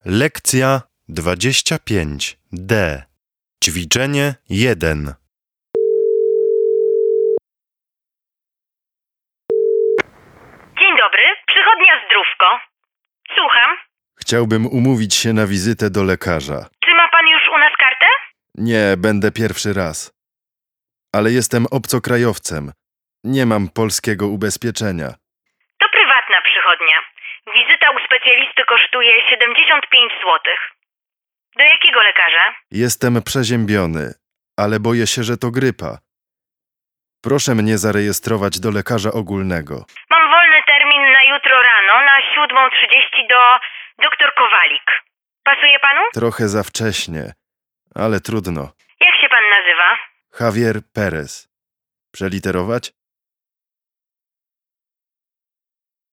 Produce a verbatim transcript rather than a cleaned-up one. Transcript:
Lekcja dwadzieścia pięć D. Ćwiczenie jeden. Dzień dobry, przychodnia Zdrówko. Słucham. Chciałbym umówić się na wizytę do lekarza. Czy ma pan już u nas kartę? Nie, będę pierwszy raz. Ale jestem obcokrajowcem. Nie mam polskiego ubezpieczenia. To prywatna przychodnia. Wizyta u specjalisty kosztuje siedemdziesiąt pięć złotych. Do jakiego lekarza? Jestem przeziębiony, ale boję się, że to grypa. Proszę mnie zarejestrować do lekarza ogólnego. Mam wolny termin na jutro rano na siódma trzydzieści do doktor Kowalik. Pasuje panu? Trochę za wcześnie, ale trudno. Jak się pan nazywa? Javier Perez. Przeliterować?